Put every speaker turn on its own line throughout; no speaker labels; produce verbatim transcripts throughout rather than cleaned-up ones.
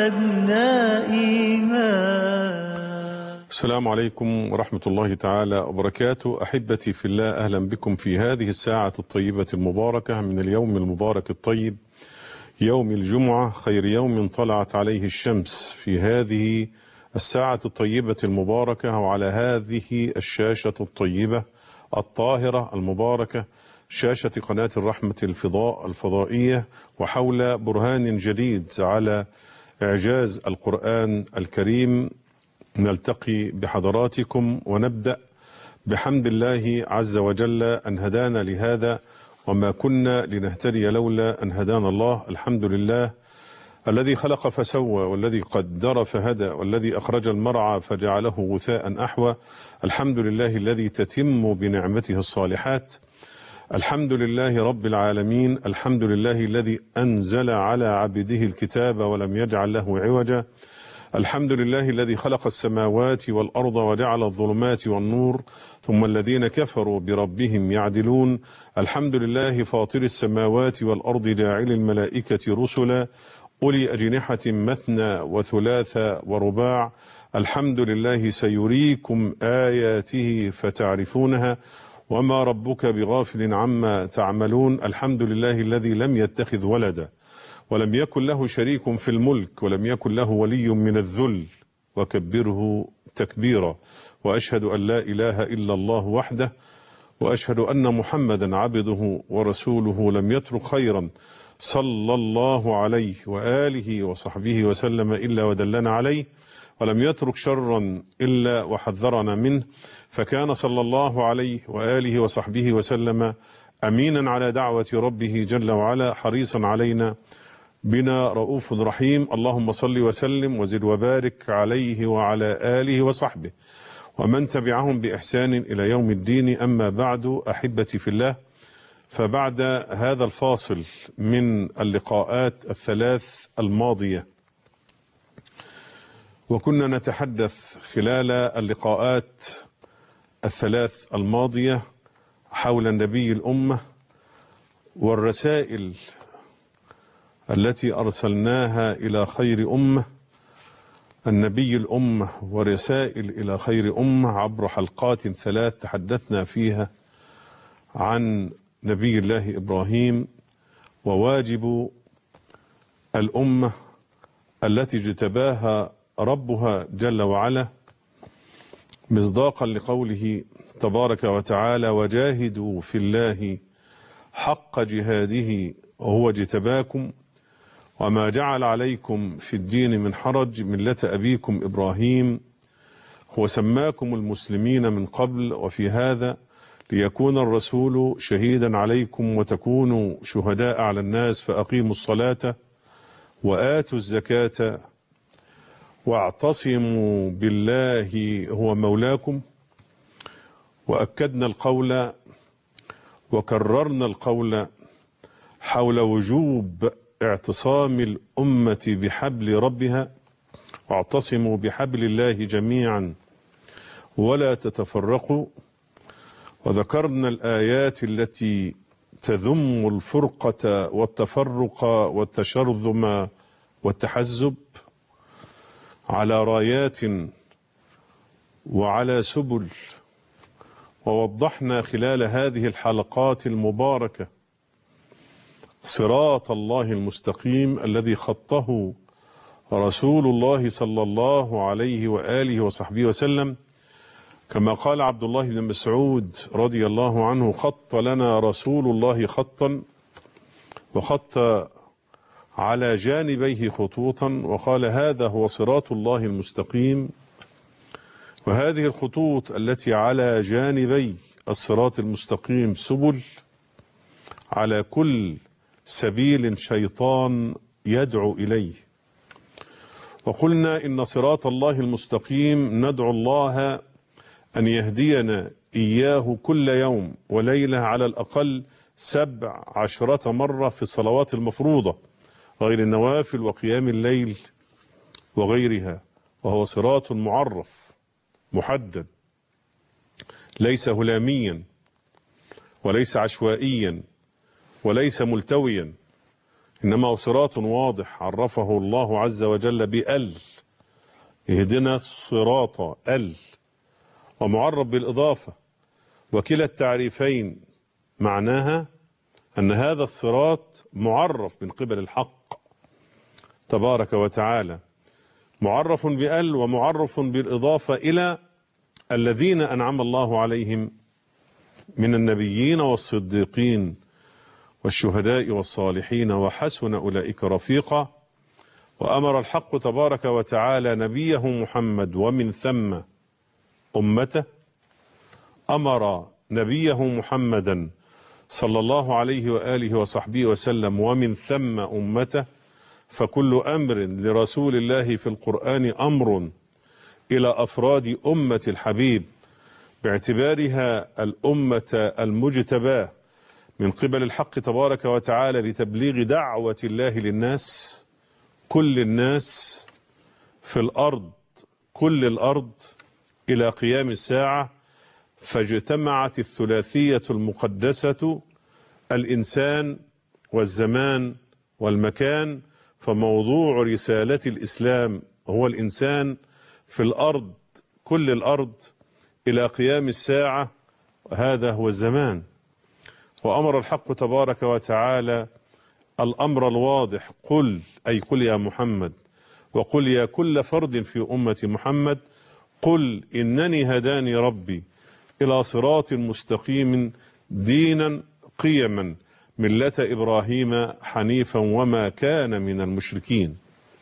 وزدنا إيمان.
السلام عليكم ورحمة الله تعالى وبركاته. أحبتي في الله، أهلا بكم في هذه الساعة الطيبة المباركة من اليوم المبارك الطيب، يوم الجمعة، خير يوم طلعت عليه الشمس، في هذه الساعة الطيبة المباركة وعلى هذه الشاشة الطيبة الطاهرة المباركة، شاشة قناة الرحمة الفضاء الفضائية، وحول برهان جديد على إعجاز القرآن الكريم نلتقي بحضراتكم ونبدأ بحمد الله عز وجل أن هدانا لهذا، وما كنا لنهتدي لولا أن هدانا الله. الحمد لله الذي خلق فسوى، والذي قدر فهدى، والذي أخرج المرعى فجعله غثاء أحوى. الحمد لله الذي تتم بنعمته الصالحات. الحمد لله رب العالمين. الحمد لله الذي أنزل على عبده الكتاب ولم يجعل له عوجا. الحمد لله الذي خلق السماوات والأرض وجعل الظلمات والنور ثم الذين كفروا بربهم يعدلون. الحمد لله فاطر السماوات والأرض جاعل الملائكة رسلا أولي أجنحة مثنى وثلاث ورباع. الحمد لله سيريكم آياته فتعرفونها وما ربك بغافل عما تعملون. الحمد لله الذي لم يتخذ ولدا ولم يكن له شريك في الملك ولم يكن له ولي من الذل وكبره تكبيرا. وأشهد أن لا إله إلا الله وحده، وأشهد أن محمدا عبده ورسوله لم يترك خيرا صلى الله عليه وآله وصحبه وسلم إلا ودلنا عليه، ولم يترك شرا إلا وحذرنا منه، فكان صلى الله عليه وآله وصحبه وسلم أمينا على دعوة ربه جل وعلا، حريصا علينا بنا رؤوف رحيم. اللهم صل وسلم وزد وبارك عليه وعلى آله وصحبه ومن تبعهم بإحسان إلى يوم الدين. أما بعد، أحبتي في الله، فبعد هذا الفاصل من اللقاءات الثلاث الماضية، وكنا نتحدث خلال اللقاءات الثلاث الماضية حول النبي الأمة والرسائل التي أرسلناها إلى خير أمة، النبي الأمة ورسائل إلى خير أمة، عبر حلقات ثلاث تحدثنا فيها عن نبي الله إبراهيم وواجب الأمة التي اجتباها ربها جل وعلا، مصداقا لقوله تبارك وتعالى: وجاهدوا في الله حق جهاده وهو اجتباكم وما جعل عليكم في الدين من حرج ملة أبيكم إبراهيم هو سماكم المسلمين من قبل وفي هذا ليكون الرسول شهيدا عليكم وتكونوا شهداء على الناس فأقيموا الصلاة وآتوا الزكاة واعتصموا بالله هو مولاكم. وأكدنا القول وكررنا القول حول وجوب اعتصام الأمة بحبل ربها، واعتصموا بحبل الله جميعا ولا تتفرقوا. وذكرنا الآيات التي تذم الفرقة والتفرق والتشرذم والتحزب على رايات وعلى سبل، ووضحنا خلال هذه الحلقات المباركة صراط الله المستقيم الذي خطه رسول الله صلى الله عليه وآله وصحبه وسلم، كما قال عبد الله بن مسعود رضي الله عنه: خط لنا رسول الله خطا وخط على جانبيه خطوطا، وقال: هذا هو صراط الله المستقيم. وهذه الخطوط التي على جانبي الصراط المستقيم سبل، على كل سبيل شيطان يدعو إليه. وقلنا إن صراط الله المستقيم ندعو الله أن يهدينا إياه كل يوم وليلة على الأقل سبع عشرة مرة في الصلوات المفروضة غير النوافل وقيام الليل وغيرها، وهو صراط معرف محدد، ليس هلاميا وليس عشوائيا وليس ملتويا، إنما هو صراط واضح عرفه الله عز وجل بأل، اهدنا الصراط ال، ومعرب بالإضافة، وكلا التعريفين معناها أن هذا الصراط معرف من قبل الحق تبارك وتعالى، معرف بأل ومعرف بالإضافة إلى الذين أنعم الله عليهم من النبيين والصديقين والشهداء والصالحين وحسن أولئك رفيقا. وأمر الحق تبارك وتعالى نبيه محمد ومن ثم أمته، أمر نبيه محمدا صلى الله عليه وآله وصحبه وسلم ومن ثم أمته، فكل أمر لرسول الله في القرآن أمر إلى أفراد أمة الحبيب باعتبارها الأمة المجتباه من قبل الحق تبارك وتعالى لتبليغ دعوة الله للناس، كل الناس في الأرض، كل الأرض إلى قيام الساعة. فاجتمعت الثلاثية المقدسة الإنسان والزمان والمكان، فموضوع رسالة الإسلام هو الإنسان في الأرض، كل الأرض إلى قيام الساعة، هذا هو الزمان. وأمر الحق تبارك وتعالى الأمر الواضح، قل أي قل يا محمد، وقل يا كل فرد في أمة محمد، قل إنني هداني ربي إلى صراط مستقيم دينا قيما ملة إبراهيم حنيفا وما كان من المشركين.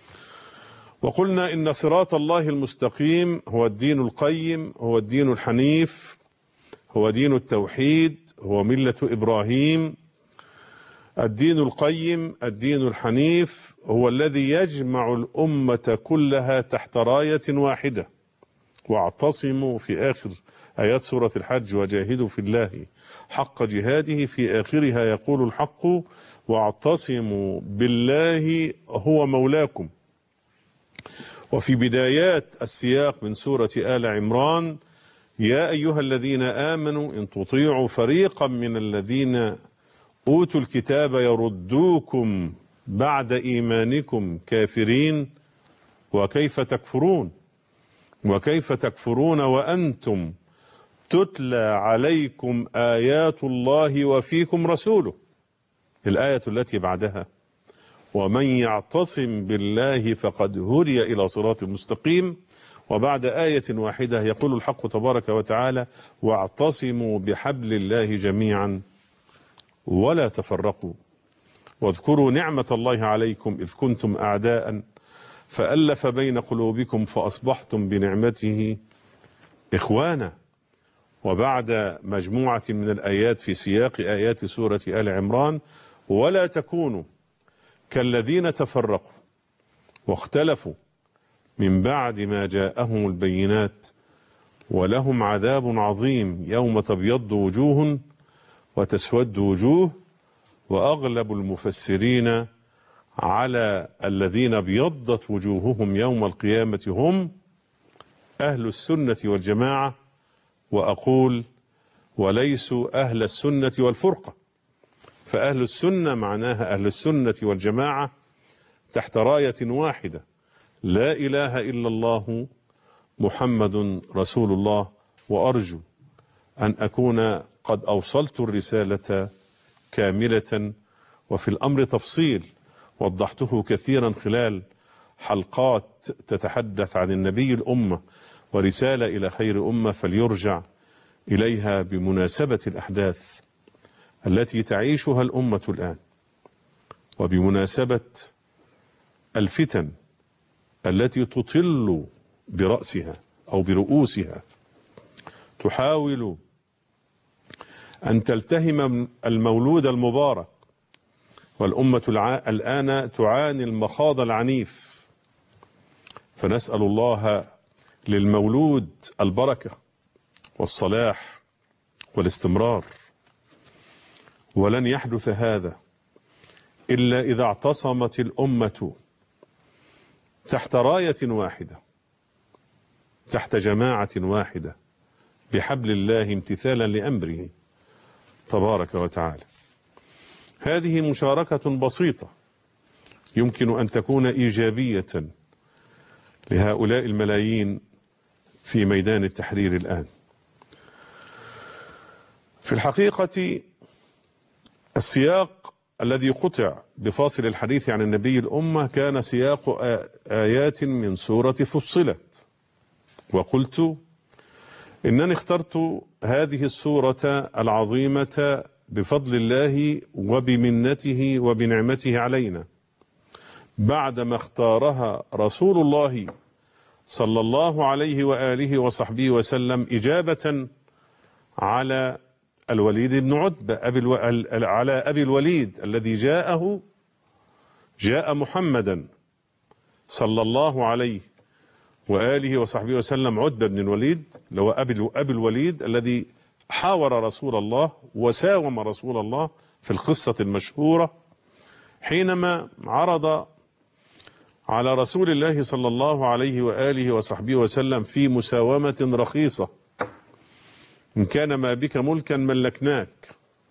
وقلنا إن صراط الله المستقيم هو الدين القيم، هو الدين الحنيف، هو دين التوحيد، هو ملة إبراهيم. الدين القيم، الدين الحنيف، هو الذي يجمع الأمة كلها تحت راية واحدة. واعتصموا في آخر آيات سورة الحج وجاهدوا في الله حق جهاده، في آخرها يقول الحق واعتصموا بالله هو مولاكم. وفي بدايات السياق من سورة آل عمران يا أيها الذين آمنوا إن تطيعوا فريقا من الذين أوتوا الكتاب يردوكم بعد إيمانكم كافرين وكيف تكفرون وكيف تكفرون وأنتم تتلى عليكم آيات الله وفيكم رسوله. الآية التي بعدها ومن يعتصم بالله فقد هدي إلى صراط مستقيم. وبعد آية واحدة يقول الحق تبارك وتعالى واعتصموا بحبل الله جميعا ولا تفرقوا واذكروا نعمة الله عليكم إذ كنتم أعداء فألف بين قلوبكم فأصبحتم بنعمته إخوانا. وبعد مجموعة من الآيات في سياق آيات سورة آل عمران ولا تكونوا كالذين تفرقوا واختلفوا من بعد ما جاءهم البينات ولهم عذاب عظيم يوم تبيض وجوه وتسود وجوه. وأغلب المفسرين على الذين ابيضت وجوههم يوم القيامة هم أهل السنة والجماعة، وأقول وليسوا أهل السنة والفرقة، فأهل السنة معناها أهل السنة والجماعة تحت راية واحدة لا إله إلا الله محمد رسول الله. وأرجو أن أكون قد أوصلت الرسالة كاملة، وفي الأمر تفصيل وضحته كثيرا خلال حلقات تتحدث عن النبي الأمة ورسالة إلى خير أمة، فليرجع إليها بمناسبة الأحداث التي تعيشها الأمة الآن، وبمناسبة الفتن التي تطل برأسها أو برؤوسها، تحاول أن تلتهم المولود المبارك. والأمة الآن تعاني المخاض العنيف، فنسأل الله للمولود البركة والصلاح والاستمرار. ولن يحدث هذا إلا إذا اعتصمت الأمة تحت راية واحدة، تحت جماعة واحدة، بحبل الله امتثالا لأمره تبارك وتعالى. هذه مشاركة بسيطة يمكن أن تكون إيجابية لهؤلاء الملايين في ميدان التحرير الآن. في الحقيقة السياق الذي قطع بفاصل الحديث عن النبي الأمة كان سياق آيات من سورة فصلت، وقلت إنني اخترت هذه السورة العظيمة بفضل الله وبمنته وبنعمته علينا بعدما اختارها رسول الله صلى الله عليه وآله وصحبه وسلم إجابة على الوليد بن عتبة أبي الو... على أبي الوليد الذي جاءه جاء محمدا صلى الله عليه وآله وصحبه وسلم عتبة بن الوليد لو أبي أبي الوليد الذي حاور رسول الله وساوم رسول الله في القصة المشهورة حينما عرض على رسول الله صلى الله عليه وآله وصحبه وسلم في مساومة رخيصة: إن كان ما بك ملكا ملكناك،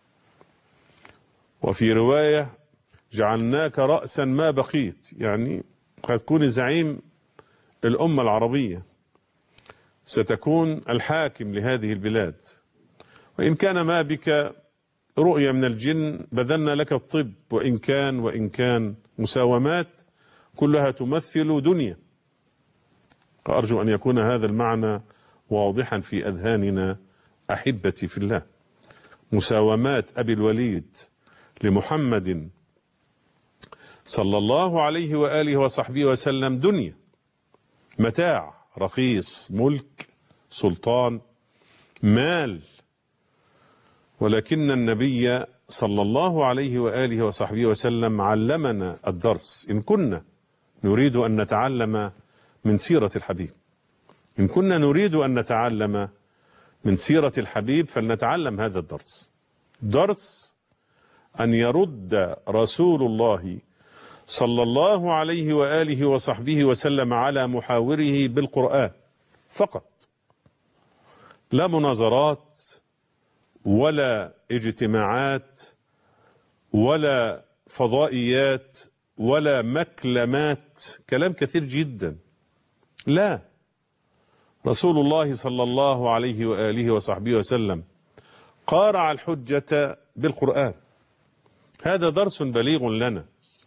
وفي رواية جعلناك رأسا ما بقيت، يعني هتكون زعيم الأمة العربية، ستكون الحاكم لهذه البلاد، وإن كان ما بك رؤية من الجن بذلنا لك الطب، وإن كان وإن كان مساومات كلها تمثل دنيا. فأرجو أن يكون هذا المعنى واضحا في أذهاننا أحبتي في الله. مساومات أبي الوليد لمحمد صلى الله عليه وآله وصحبه وسلم دنيا، متاع رخيص، ملك، سلطان، مال، ولكن النبي صلى الله عليه وآله وصحبه وسلم علمنا الدرس. إن كنا نريد أن نتعلم من سيرة الحبيب، إن كنا نريد أن نتعلم من سيرة الحبيب فلنتعلم هذا الدرس، درس أن يرد رسول الله صلى الله عليه وآله وصحبه وسلم على محاوره بالقرآن فقط، لا مناظرات ولا اجتماعات ولا فضائيات ولا مكلمات، كلام كثير جدا. لا، رسول الله صلى الله عليه وآله وصحبه وسلم قارع الحجة بالقرآن. هذا درس بليغ لنا،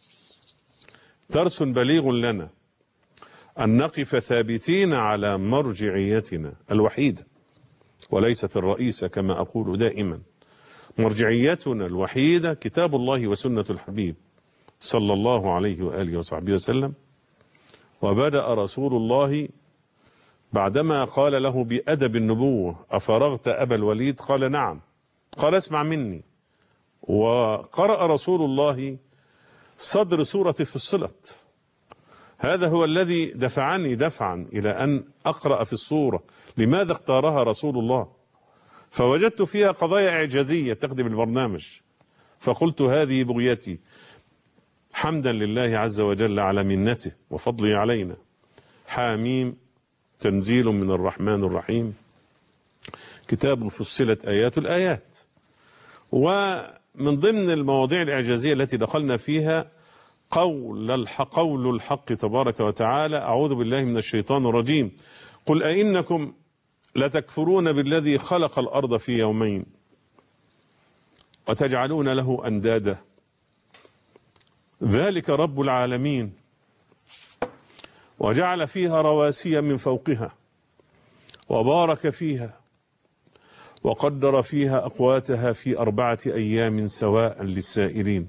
درس بليغ لنا أن نقف ثابتين على مرجعيتنا الوحيدة وليست الرئيسة كما أقول دائما. مرجعيتنا الوحيدة كتاب الله وسنة الحبيب صلى الله عليه وآله وصحبه وسلم. وبدأ رسول الله بعدما قال له بأدب النبوة: أفرغت أبا الوليد؟ قال: نعم. قال: اسمع مني. وقرأ رسول الله صدر سورة فصلت. هذا هو الذي دفعني دفعا إلى أن أقرأ في الصورة. لماذا اختارها رسول الله؟ فوجدت فيها قضايا إعجازية تخدم البرنامج، فقلت هذه بغيتي، حمدا لله عز وجل على منته وفضله علينا. حاميم تنزيل من الرحمن الرحيم، كتاب فصلت آيات الآيات. ومن ضمن المواضيع الإعجازية التي دخلنا فيها قول الحق, قول الحق تبارك وتعالى: أعوذ بالله من الشيطان الرجيم، قل أئنكم لتكفرون بالذي خلق الأرض في يومين وتجعلون له أندادا ذلك رب العالمين وجعل فيها رواسي من فوقها وبارك فيها وقدر فيها أقواتها في أربعة أيام سواء للسائلين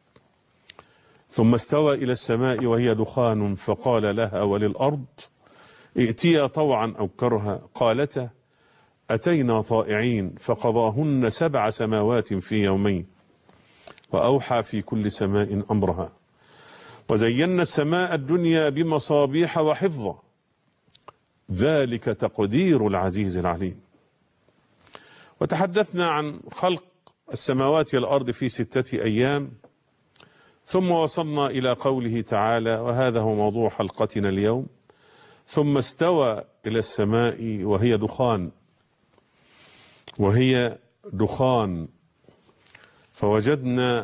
ثم استوى إلى السماء وهي دخان فقال لها وللأرض ائتيا طوعا أو كرها قالتا أتينا طائعين فقضاهن سبع سماوات في يومين وأوحى في كل سماء أمرها وزينا السماء الدنيا بمصابيح وحفظا ذلك تقدير العزيز العليم. وتحدثنا عن خلق السماوات والأرض في ستة أيام، ثم وصلنا إلى قوله تعالى، وهذا هو موضوع حلقتنا اليوم: ثم استوى إلى السماء وهي دخان وهي دخان فوجدنا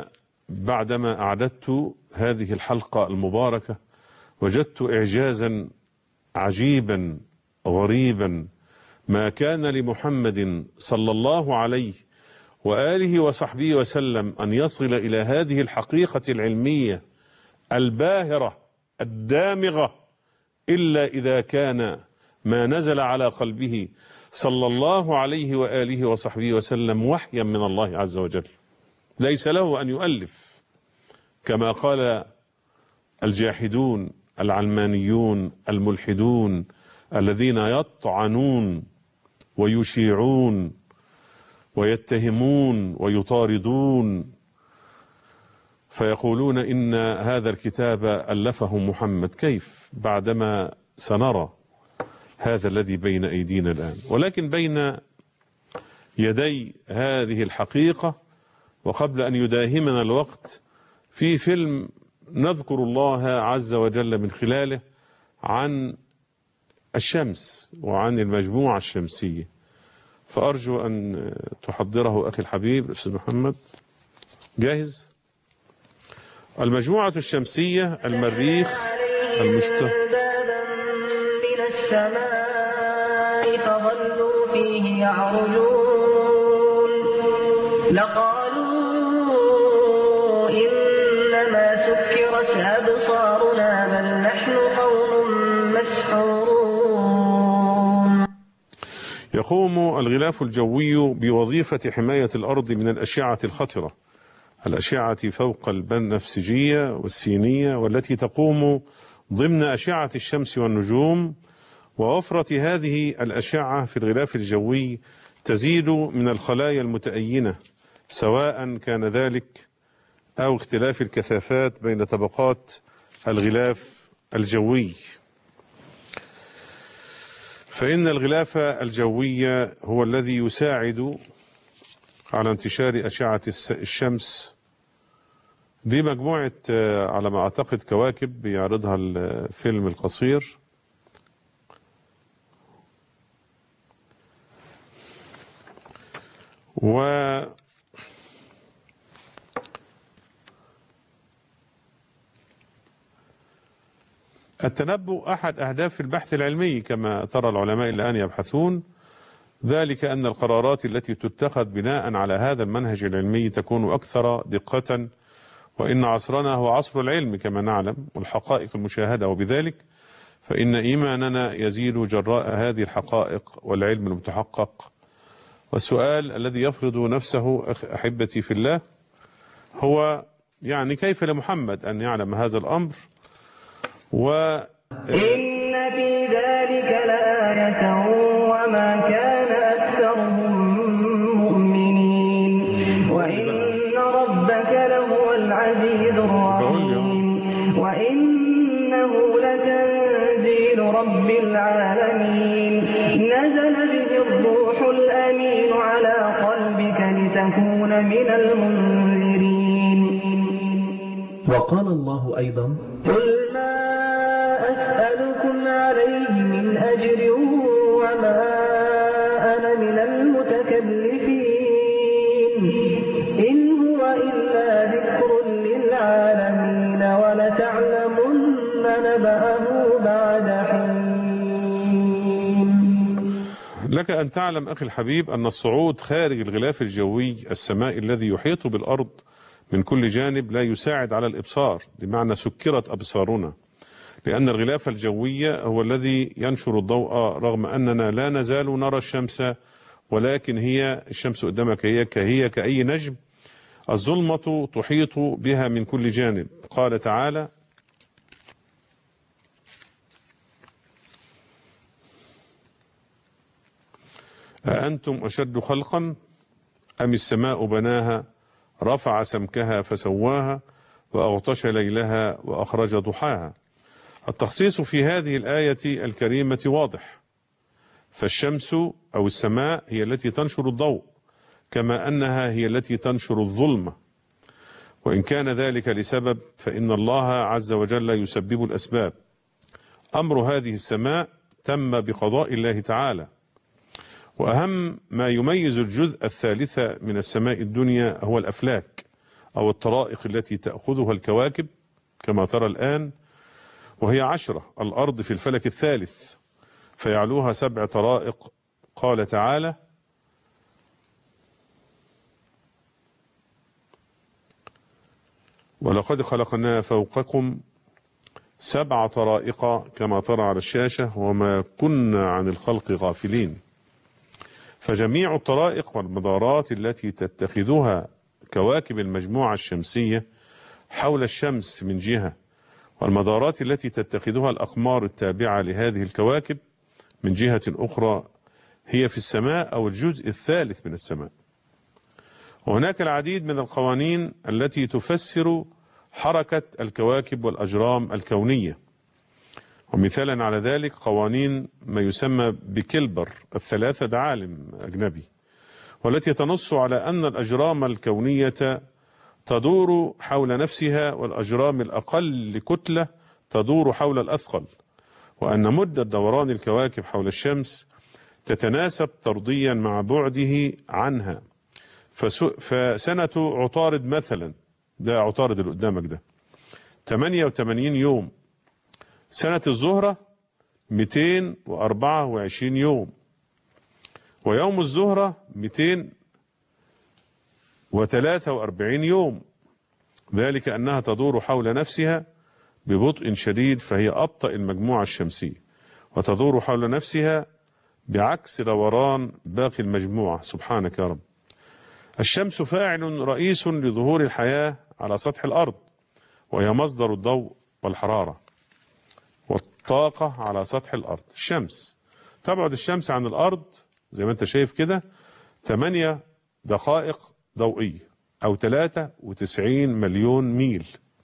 بعدما أعددت هذه الحلقة المباركة وجدت إعجازا عجيبا غريبا ما كان لمحمد صلى الله عليه وآله وصحبه وسلم أن يصل إلى هذه الحقيقة العلمية الباهرة الدامغة إلا إذا كان ما نزل على قلبه صلى الله عليه وآله وصحبه وسلم وحيا من الله عز وجل. ليس له أن يؤلف كما قال الجاحدون العلمانيون الملحدون الذين يطعنون ويشيعون ويتهمون ويطاردون فيقولون إن هذا الكتاب ألفه محمد. كيف بعدما سنرى هذا الذي بين أيدينا الآن؟ ولكن بين يدي هذه الحقيقة وقبل أن يداهمنا الوقت في فيلم نذكر الله عز وجل من خلاله عن الشمس وعن المجموعة الشمسية، فأرجو أن تحضره أخي الحبيب الأستاذ محمد. جاهز؟ المجموعة الشمسية المريخ المشتهر
من السماء فظلوا فيه يعرجون لقالوا إنما سكرت أبصارنا بل نحن قوم مسحورون.
يقوم الغلاف الجوي بوظيفة حماية الأرض من الأشعة الخطرة، الأشعة فوق البنفسجية والسينية والتي تقوم ضمن أشعة الشمس والنجوم. ووفرة هذه الأشعة في الغلاف الجوي تزيد من الخلايا المتأينة، سواء كان ذلك أو اختلاف الكثافات بين طبقات الغلاف الجوي. فإن الغلاف الجوي هو الذي يساعد على انتشار أشعة الشمس بمجموعة على ما أعتقد كواكب بيعرضها الفيلم القصير. و التنبؤ أحد أهداف البحث العلمي كما ترى العلماء الآن يبحثون، ذلك أن القرارات التي تتخذ بناء على هذا المنهج العلمي تكون أكثر دقة، وإن عصرنا هو عصر العلم كما نعلم والحقائق المشاهدة، وبذلك فإن إيماننا يزيد جراء هذه الحقائق والعلم المتحقق. والسؤال الذي يفرض نفسه أحبتي في الله هو يعني كيف لمحمد أن يعلم هذا الأمر؟ و
إن في ذلك لآية وما كان أكثرهم مؤمنين وإن ربك لهو العزيز الرحيم وإنه لتنزيل رب العالمين نزل به الروح الأمين على قلبك لتكون من المنذرين.
وقال الله أيضا:
قل ما أسألكم عليه من أجر وما أنا من المتكلفين إن هو إلا ذكر للعالمين ولتعلمن نبأه بعد حين.
لك أن تعلم أخي الحبيب أن الصعود خارج الغلاف الجوي السمائي الذي يحيط بالأرض من كل جانب لا يساعد على الإبصار، بمعنى سكرت أبصارنا، لأن الغلاف الجوي هو الذي ينشر الضوء رغم أننا لا نزال نرى الشمس، ولكن هي الشمس قدامك هي كهي كأي نجم، الظلمة تحيط بها من كل جانب. قال تعالى: أأنتم أشد خلقا أم السماء بناها رفع سمكها فسواها وأغطش ليلها وأخرج ضحاها. التخصيص في هذه الآية الكريمة واضح، فالشمس أو السماء هي التي تنشر الضوء كما أنها هي التي تنشر الظلمة، وإن كان ذلك لسبب فإن الله عز وجل يسبب الأسباب. أمر هذه السماء تم بقضاء الله تعالى، وأهم ما يميز الجزء الثالث من السماء الدنيا هو الأفلاك أو الطرائق التي تأخذها الكواكب كما ترى الآن، وهي عشرة. الأرض في الفلك الثالث فيعلوها سبع طرائق. قال تعالى: ولقد خلقنا فوقكم سبع طرائق كما ترى على الشاشة وما كنا عن الخلق غافلين. فجميع الطرائق والمدارات التي تتخذها كواكب المجموعة الشمسية حول الشمس من جهة، والمدارات التي تتخذها الأقمار التابعة لهذه الكواكب من جهة أخرى، هي في السماء أو الجزء الثالث من السماء. وهناك العديد من القوانين التي تفسر حركة الكواكب والأجرام الكونية، ومثالا على ذلك قوانين ما يسمى بكيلبر الثلاثة، ده عالم أجنبي، والتي تنص على أن الأجرام الكونية تدور حول نفسها، والأجرام الأقل كتلة تدور حول الأثقل، وأن مدة دوران الكواكب حول الشمس تتناسب طرديا مع بعده عنها. فسنة عطارد مثلا، ده عطارد اللي قدامك ده، ثمانية وثمانين يوم. سنة الزهرة مئتين وأربعة وعشرين يوم، ويوم الزهرة مئتين وثلاثة وأربعين يوم، ذلك أنها تدور حول نفسها ببطء شديد، فهي أبطأ المجموعة الشمسية، وتدور حول نفسها بعكس دوران باقي المجموعة. سبحانك يا رب. الشمس فاعل رئيس لظهور الحياة على سطح الأرض، وهي مصدر الضوء والحرارة والطاقة على سطح الأرض. الشمس تبعد الشمس عن الأرض زي ما أنت شايف كده ثمانية دقائق ضوئية أو ثلاثة وتسعين مليون ميل،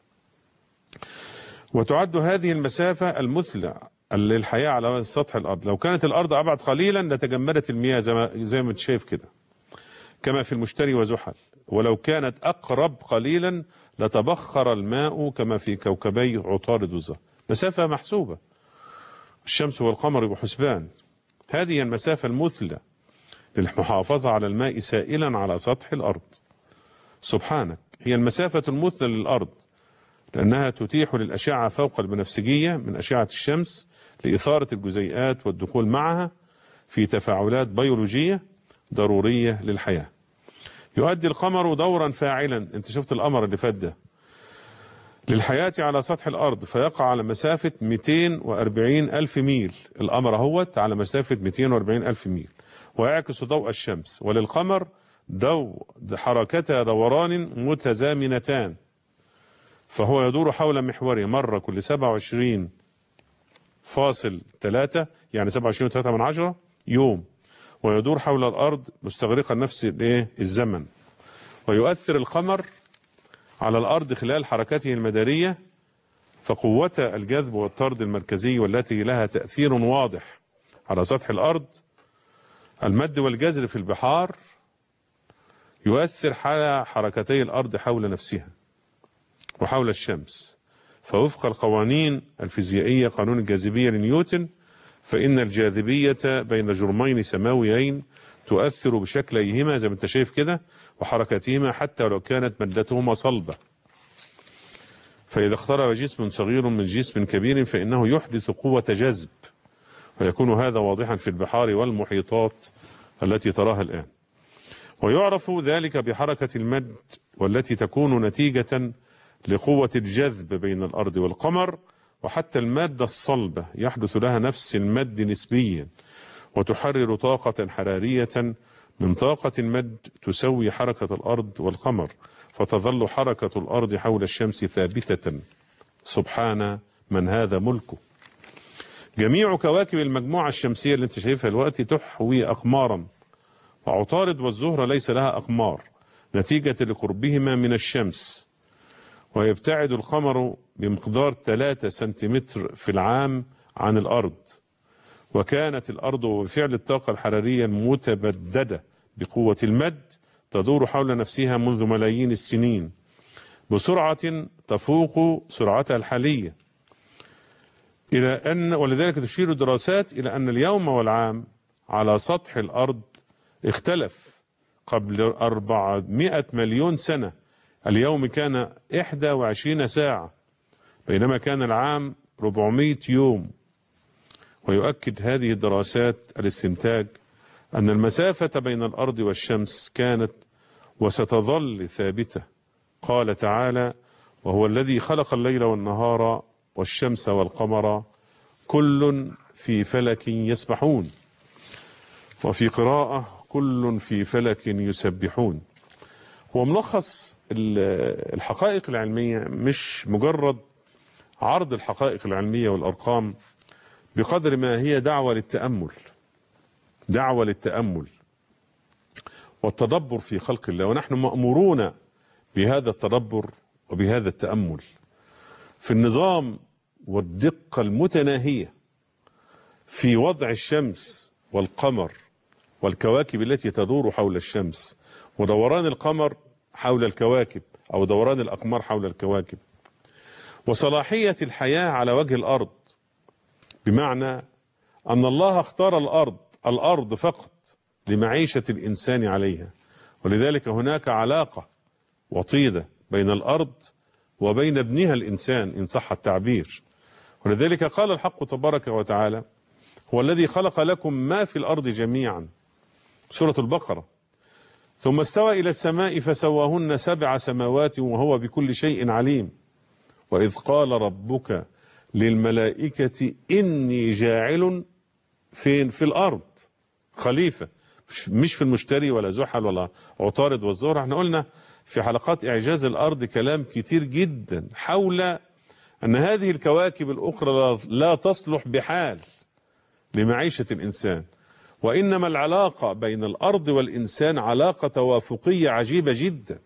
وتعد هذه المسافة المثلى للحياة على سطح الأرض. لو كانت الأرض أبعد قليلا لتجمدت المياه زي ما زي ما أنت شايف كده، كما في المشتري وزحل، ولو كانت أقرب قليلا لتبخر الماء كما في كوكبي عطارد والزهرة. مسافة محسوبة، الشمس والقمر بحسبان. هذه المسافة المثلى للمحافظة على الماء سائلا على سطح الأرض. سبحانك، هي المسافة المثلى للأرض لأنها تتيح للأشعة فوق البنفسجية من أشعة الشمس لإثارة الجزيئات والدخول معها في تفاعلات بيولوجية ضرورية للحياة. يؤدي القمر دورا فاعلا، انت شفت القمر اللي فات ده، للحياة على سطح الأرض، فيقع على مسافة مئتين وأربعين ألف ميل. القمر اهوت على مسافة مئتين وأربعين ألف ميل، ويعكس ضوء الشمس. وللقمر ضوء حركتا دوران متزامنتان، فهو يدور حول محوره مرة كل سبعة وعشرين فاصل ثلاثة، يعني سبعة وعشرين فاصلة ثلاثة من عشرة يوم، ويدور حول الأرض مستغرقا نفس الزمن. ويؤثر القمر على الأرض خلال حركته المدارية، فقوة الجذب والطرد المركزي والتي لها تأثير واضح على سطح الأرض، المد والجزر في البحار، يؤثر على حركتي الأرض حول نفسها وحول الشمس. فوفق القوانين الفيزيائية قانون الجاذبية لنيوتن، فإن الجاذبية بين جرمين سماويين تؤثر بشكليهما زي ما انت شايف كده وحركتهما حتى لو كانت مادتهما صلبة. فإذا اقترب جسم صغير من جسم كبير فإنه يحدث قوة جذب، ويكون هذا واضحا في البحار والمحيطات التي تراها الآن. ويعرف ذلك بحركة المد، والتي تكون نتيجة لقوة الجذب بين الأرض والقمر. وحتى المادة الصلبة يحدث لها نفس المد نسبيا، وتحرر طاقة حرارية من طاقة المد تسوي حركة الأرض والقمر، فتظل حركة الأرض حول الشمس ثابتة. سبحان من هذا ملكه. جميع كواكب المجموعة الشمسية اللي انت شايفها دلوقتي تحوي أقمارا، وعطارد والزهرة ليس لها أقمار نتيجة لقربهما من الشمس، ويبتعد القمر بمقدار ثلاثة سنتيمتر في العام عن الأرض. وكانت الأرض بفعل الطاقة الحرارية المتبددة بقوة المد تدور حول نفسها منذ ملايين السنين بسرعة تفوق سرعتها الحالية، إلى أن ولذلك تشير الدراسات إلى أن اليوم والعام على سطح الأرض اختلف. قبل أربعمائة مليون سنة اليوم كان إحدى وعشرين ساعة بينما كان العام أربعمائة يوم. ويؤكد هذه الدراسات الاستنتاج أن المسافة بين الأرض والشمس كانت وستظل ثابتة. قال تعالى: وهو الذي خلق الليل والنهار والشمس والقمر كل في فلك يسبحون، وفي قراءة كل في فلك يسبحون. هو ملخص الحقائق العلمية مش مجرد عرض الحقائق العلمية والأرقام بقدر ما هي دعوة للتأمل، دعوة للتأمل والتدبر في خلق الله، ونحن مأمورون بهذا التدبر وبهذا التأمل في النظام والدقة المتناهية في وضع الشمس والقمر والكواكب التي تدور حول الشمس، ودوران القمر حول الكواكب أو دوران الأقمار حول الكواكب، وصلاحية الحياة على وجه الأرض، بمعنى أن الله اختار الأرض الأرض فقط لمعيشة الإنسان عليها، ولذلك هناك علاقة وطيدة بين الأرض وبين ابنها الإنسان إن صح التعبير. ولذلك قال الحق تبارك وتعالى: هو الذي خلق لكم ما في الأرض جميعا، سورة البقرة، ثم استوى إلى السماء فسواهن سبع سماوات وهو بكل شيء عليم، وإذ قال ربك للملائكة إني جاعل فين في الأرض خليفة، مش في المشتري ولا زحل ولا عطارد والزهرة. احنا قلنا في حلقات إعجاز الأرض كلام كتير جدا حول أن هذه الكواكب الأخرى لا تصلح بحال لمعيشة الإنسان، وإنما العلاقة بين الأرض والإنسان علاقة توافقية عجيبة جدا،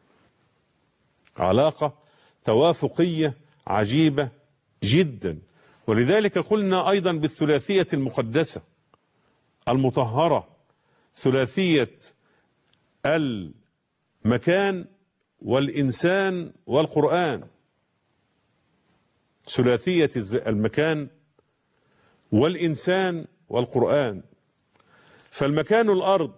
علاقة توافقية عجيبة جدا. ولذلك قلنا أيضا بالثلاثية المقدسة المطهرة، ثلاثية المكان والإنسان والقرآن، ثلاثية المكان والإنسان والقرآن. فالمكان الأرض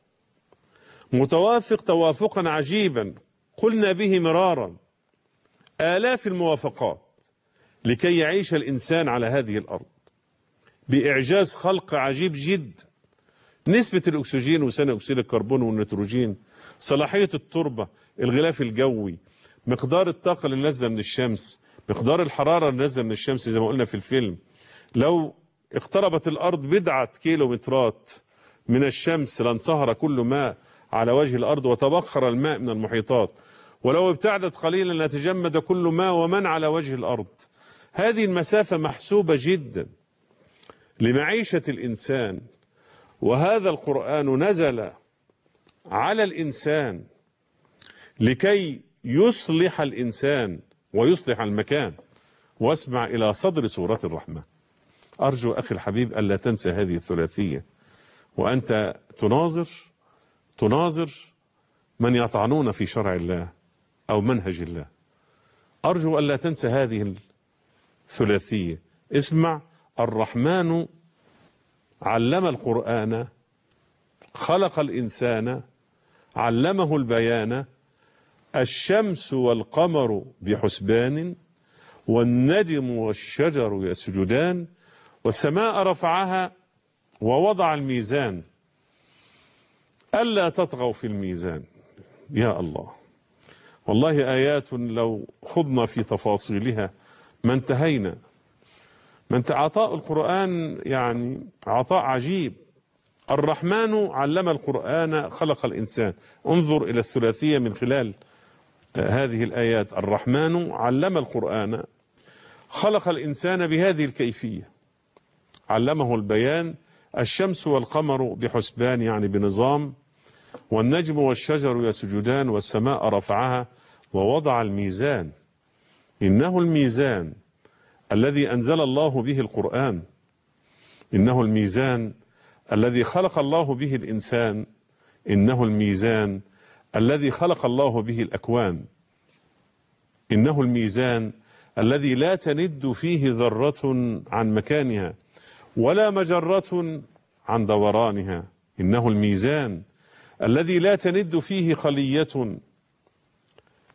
متوافق توافقا عجيبا قلنا به مرارا، آلاف الموافقات لكي يعيش الإنسان على هذه الأرض بإعجاز خلق عجيب جدا. نسبة الأكسجين وثاني أكسيد الكربون والنيتروجين، صلاحية التربة، الغلاف الجوي، مقدار الطاقة اللي نازلة من الشمس، مقدار الحرارة اللي نازلة من الشمس زي ما قلنا في الفيلم. لو اقتربت الأرض بضعة كيلومترات من الشمس لانصهر كل ماء على وجه الأرض وتبخر الماء من المحيطات، ولو ابتعدت قليلا لتجمد كل ماء ومن على وجه الأرض. هذه المسافة محسوبة جدا لمعيشة الإنسان، وهذا القرآن نزل على الإنسان لكي يصلح الإنسان ويصلح المكان. واسمع إلى صدر سورة الرحمن. أرجو أخي الحبيب ألا تنسى هذه الثلاثية وأنت تناظر تناظر من يطعنون في شرع الله أو منهج الله. أرجو ألا تنسى هذه الثلاثية. اسمع: الرحمن علم القرآن، خلق الإنسان، علمه البيان، الشمس والقمر بحسبان، والنجم والشجر يسجدان، والسماء رفعها ووضع الميزان ألا تطغوا في الميزان. يا الله، والله آيات لو خضنا في تفاصيلها ما انتهينا. من عطاء القرآن يعني عطاء عجيب. الرحمن علم القرآن، خلق الإنسان. انظر إلى الثلاثية من خلال هذه الآيات. الرحمن علم القرآن، خلق الإنسان بهذه الكيفية، علمه البيان، الشمس والقمر بحسبان يعني بنظام، والنجم والشجر يسجدان، والسماء رفعها ووضع الميزان. إنه الميزان الذي أنزل الله به القرآن، إنه الميزان الذي خلق الله به الإنسان، إنه الميزان الذي خلق الله به الأكوان، إنه الميزان الذي لا تند فيه ذرة عن مكانها ولا مجرة عن دورانها، إنه الميزان الذي لا تند فيه خلية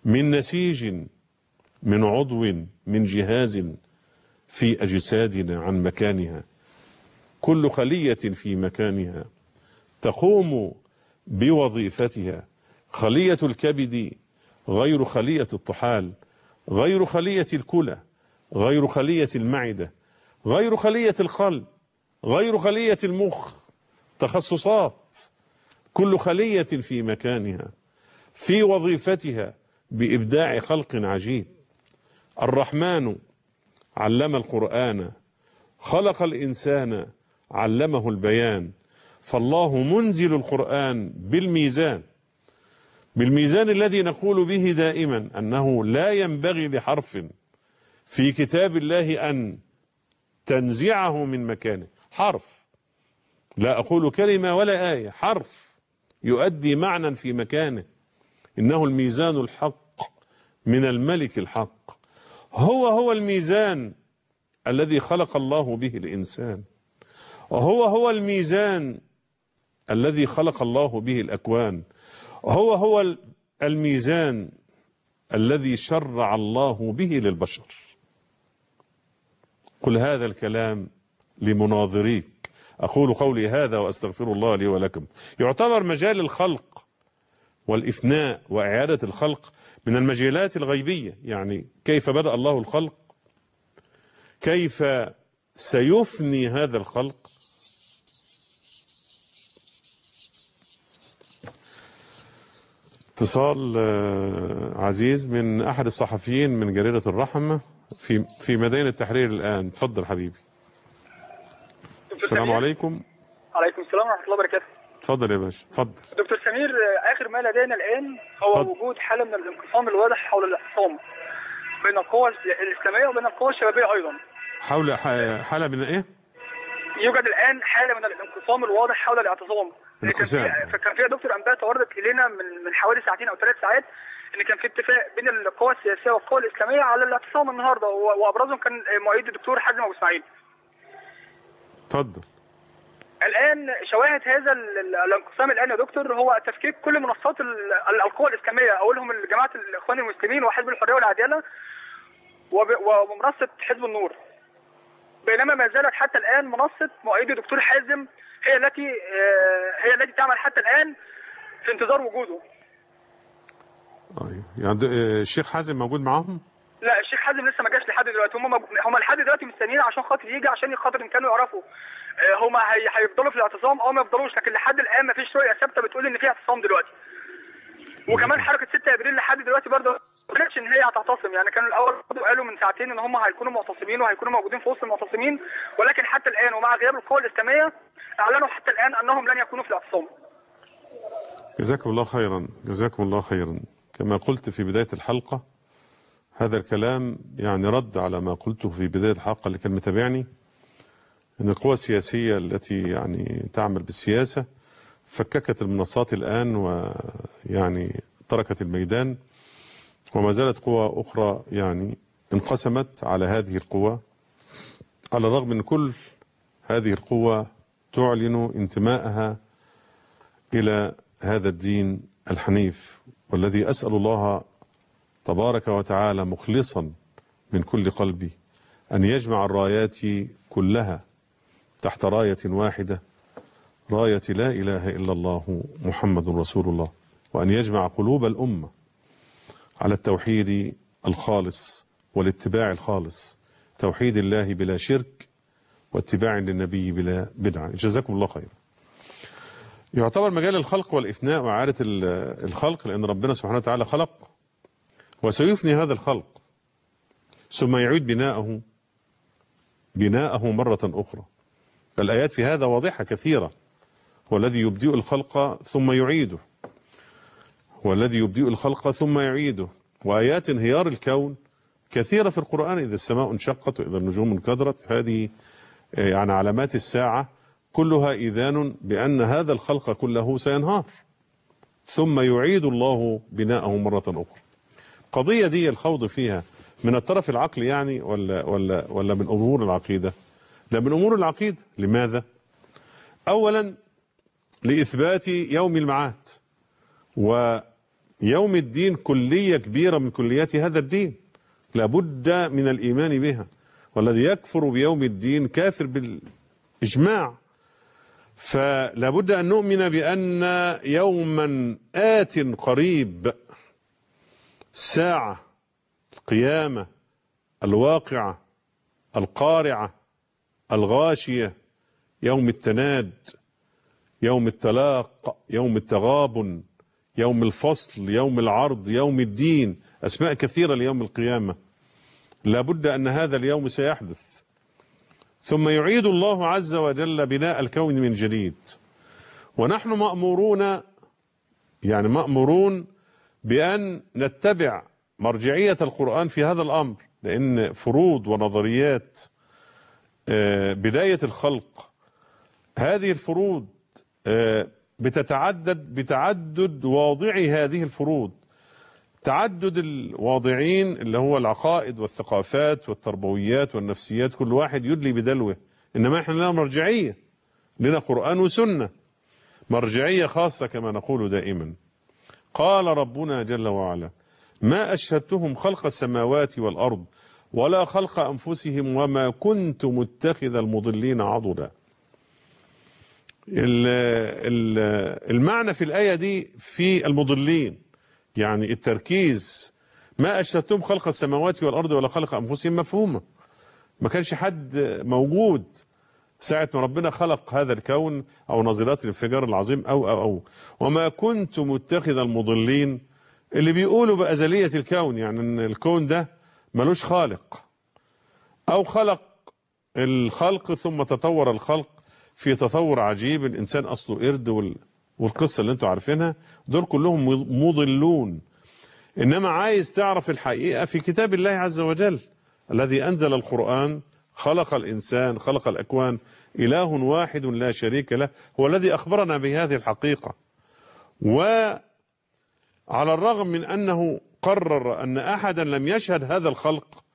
من نسيج، من عضو، من جهاز في أجسادنا عن مكانها، كل خلية في مكانها تقوم بوظيفتها. خلية الكبد غير خلية الطحال، غير خلية الكلى، غير خلية المعدة، غير خلية القلب، غير خلية المخ. تخصصات، كل خلية في مكانها في وظيفتها بإبداع خلق عجيب. الرحمن علم القرآن، خلق الإنسان علمه البيان. فالله منزل القرآن بالميزان، بالميزان الذي نقول به دائما أنه لا ينبغي لحرف في كتاب الله أن تنزعه من مكانه. حرف، لا أقول كلمة ولا آية، حرف يؤدي معنى في مكانه. إنه الميزان الحق من الملك الحق، هو هو الميزان الذي خلق الله به الإنسان، وهو هو الميزان الذي خلق الله به الأكوان، هو هو الميزان الذي شرع الله به للبشر. قل هذا الكلام لمناظريك، أقول قولي هذا وأستغفر الله لي ولكم. يعتبر مجال الخلق والإفناء وإعادة الخلق من المجالات الغيبية. يعني كيف بدأ الله الخلق، كيف سيفني هذا الخلق. اتصال عزيز من أحد الصحفيين من جريدة الرحمة في في ميدان التحرير الآن. تفضل حبيبي. السلام عليكم.
عليكم السلام ورحمة الله وبركاته.
تفضل يا باشا، تفضل.
دكتور سمير، آخر ما لدينا الآن هو فضل. وجود حالة من الانقسام الواضح حول الاعتصام بين القوى الإسلامية وبين القوى الشبابية أيضا.
حول حالة من إيه؟
يوجد الآن حالة من الانقسام الواضح حول الاعتصام.
انقسام.
فكان فيها دكتور أنباء توردت إلينا من من حوالي ساعتين أو ثلاث ساعات إن كان في اتفاق بين القوى السياسية والقوى الإسلامية على الاعتصام النهارده، وأبرزهم كان معيد الدكتور حازم أبو إسماعيل.
اتفضل.
الآن شواهد هذا الانقسام الآن يا دكتور هو تفكيك كل منصات القوى الإسلامية، أولهم جماعة الإخوان المسلمين وحزب الحرية والعدالة ومنصة حزب النور، بينما ما زالت حتى الآن منصة مؤيد الدكتور حازم هي التي هي التي تعمل حتى الآن في انتظار وجوده.
ايوه، يعني الشيخ حازم موجود معاهم؟
لا، الشيخ حازم لسه ما جاش لحد دلوقتي. هم هم لحد دلوقتي مستنيين عشان خاطر يجي، عشان خاطر ان كانوا يعرفوا هم هيفضلوا في الاعتصام او ما يفضلوش، لكن لحد الان ما فيش رؤيه ثابته بتقول ان في اعتصام دلوقتي. وكمان حركه ستة ابريل لحد دلوقتي برضه ما قالتش ان هي هتعتصم. يعني كانوا الاول قالوا من ساعتين ان هم هيكونوا معتصمين وهيكونوا موجودين في وسط المعتصمين، ولكن حتى الان ومع غياب القوى الاسلاميه اعلنوا حتى الان انهم لن يكونوا في الاعتصام.
جزاكم الله خيرا، جزاكم الله خيرا. كما قلت في بدايه الحلقه، هذا الكلام يعني رد على ما قلته في بدايه الحلقه اللي كان متابعني، ان القوى السياسيه التي يعني تعمل بالسياسه فككت المنصات الان ويعني تركت الميدان، وما زالت قوى اخرى يعني انقسمت على هذه القوى، على الرغم من كل هذه القوى تعلن انتمائها الى هذا الدين الحنيف، والذي اسال الله تبارك وتعالى مخلصا من كل قلبي أن يجمع الرايات كلها تحت راية واحدة، راية لا إله إلا الله محمد رسول الله، وأن يجمع قلوب الأمة على التوحيد الخالص والاتباع الخالص، توحيد الله بلا شرك واتباع للنبي بلا بدعة. جزاكم الله خير. يعتبر مجال الخلق والإفناء وإعادة الخلق، لأن ربنا سبحانه وتعالى خلق وسيفني هذا الخلق ثم يعيد بناءه بناءه مرة أخرى. الآيات في هذا واضحة كثيرة. هو الذي يبدئ الخلق ثم يعيده، هو الذي يبدئ الخلق ثم يعيده. وآيات انهيار الكون كثيرة في القرآن، إذا السماء انشقت وإذا النجوم انكدرت، هذه يعني علامات الساعة، كلها إذان بأن هذا الخلق كله سينهار ثم يعيد الله بناءه مرة أخرى. قضية دي الخوض فيها من الطرف العقلي يعني ولا ولا ولا من أمور العقيدة؟ لا، من أمور العقيدة. لماذا؟ أولا لإثبات يوم المعاد، يوم الدين كلية كبيرة من كليات هذا الدين، لابد من الإيمان بها، والذي يكفر بيوم الدين كافر بالإجماع. فلابد أن نؤمن بأن يوما آت قريب، الساعة، القيامة، الواقعة، القارعة، الغاشية، يوم التناد، يوم التلاق، يوم التغابن، يوم الفصل، يوم العرض، يوم الدين، أسماء كثيرة ليوم القيامة. لابد أن هذا اليوم سيحدث، ثم يعيد الله عز وجل بناء الكون من جديد. ونحن مأمورون يعني مأمورون بأن نتبع مرجعية القرآن في هذا الأمر، لأن فروض ونظريات بداية الخلق، هذه الفروض بتتعدد بتعدد واضعي هذه الفروض، تعدد الواضعين اللي هو العقائد والثقافات والتربويات والنفسيات، كل واحد يدلي بدلوه. إنما احنا لنا مرجعية، لنا قرآن وسنة، مرجعية خاصة كما نقول دائما. قال ربنا جل وعلا: ما أشهدتهم خلق السماوات والأرض ولا خلق أنفسهم وما كنت متخذ المضلين عضدا. المعنى في الآية دي في المضلين، يعني التركيز، ما أشهدتهم خلق السماوات والأرض ولا خلق أنفسهم مفهومة، ما كانش حد موجود ساعة ما ربنا خلق هذا الكون أو نظرات الانفجار العظيم أو أو أو وما كنت متخذ المضلين، اللي بيقولوا بأزلية الكون، يعني أن الكون ده ملوش خالق، أو خلق الخلق ثم تطور الخلق في تطور عجيب، الإنسان أصله قرد والقصة اللي انتوا عارفينها، دول كلهم مضلون. إنما عايز تعرف الحقيقة في كتاب الله عز وجل الذي أنزل القرآن، خلق الإنسان، خلق الأكوان، إله واحد لا شريك له، هو الذي أخبرنا بهذه الحقيقة. وعلى الرغم من أنه قرر أن أحدا لم يشهد هذا الخلق،